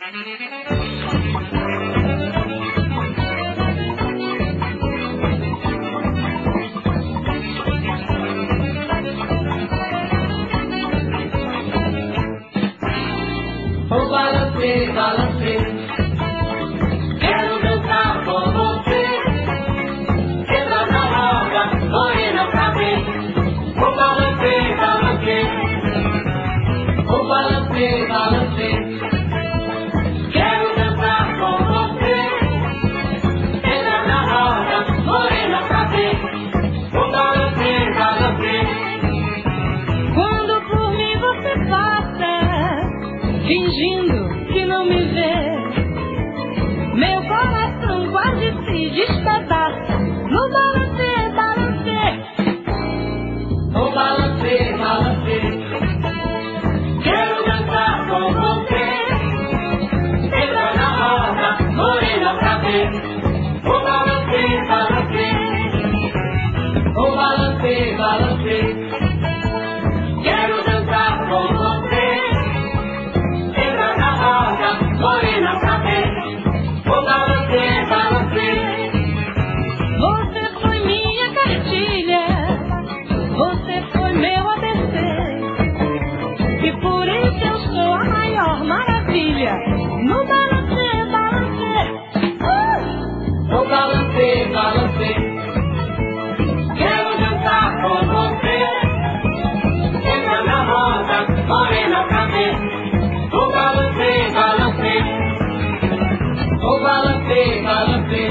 Oh, balancê, balancê, quero dançar com você. Entra na roda, morena pra ver. Oh, balancê, balancê, oh, balancê, balancê, quero dançar com você. Entra na roda, morena pra ver. Oh, balancê, balancê. Quando por mim você passa, fingindo que não me vê, meu coração quase se despedaça no balancê, balancê. Oh, balancê, balancê, quero dançar com você. Entra na roda, morena pra ver. Oh, balancê, balancê, oh, balancê, balancê, quero dançar com você. Entra na roda, morena pra ver. Oh, balancê, balancê. Você foi minha cartilha, você foi meu ABC, e por isso eu sou a maior maravilha no balancê, balancê. Oh, balancê, balancê, quero dançar com você. Entra na roda, morena pra ver. Oh, balancê, balancê, oh, balancê, balancê,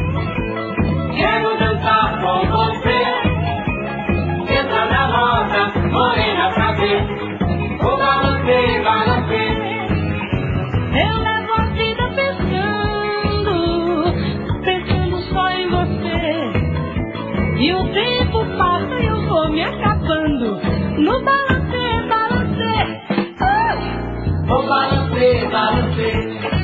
quero dançar com você. Entra na roda, morena pra ver. Oh, balancê, balancê. Eu levo a vida pensando, pensando só em você, e o tempo passa e eu vou me acabando no balancê, balancê. Oh, balancê, balancê,